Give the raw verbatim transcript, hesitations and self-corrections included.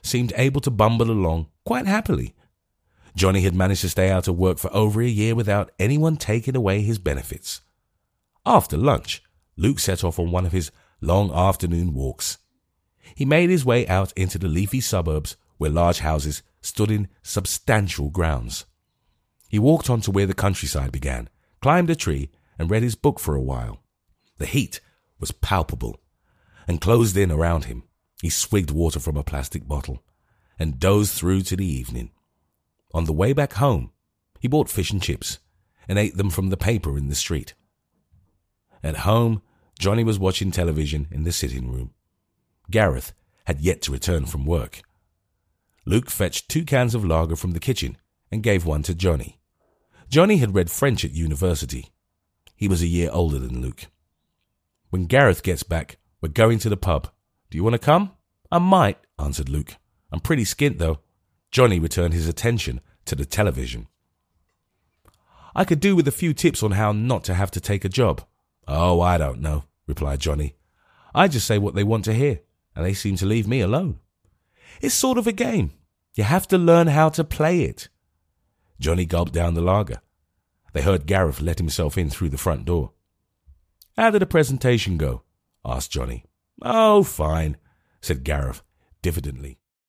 seemed able to bumble along quite happily. Johnny had managed to stay out of work for over a year without anyone taking away his benefits. After lunch, Luke set off on one of his long afternoon walks. He made his way out into the leafy suburbs where large houses stood in substantial grounds. He walked on to where the countryside began, climbed a tree, and read his book for a while. The heat was palpable, and closed in around him. He swigged water from a plastic bottle and dozed through to the evening. On the way back home, he bought fish and chips and ate them from the paper in the street. At home, Johnny was watching television in the sitting room. Gareth had yet to return from work. Luke fetched two cans of lager from the kitchen and gave one to Johnny. Johnny had read French at university. He was a year older than Luke. When Gareth gets back, we're going to the pub. Do you want to come? I might, answered Luke. I'm pretty skint, though. Johnny returned his attention to the television. I could do with a few tips on how not to have to take a job. Oh, I don't know, replied Johnny. I just say what they want to hear, and they seem to leave me alone. It's sort of a game. You have to learn how to play it. Johnny gulped down the lager. They heard Gareth let himself in through the front door. How did the presentation go? Asked Johnny. Oh, fine, said Gareth diffidently.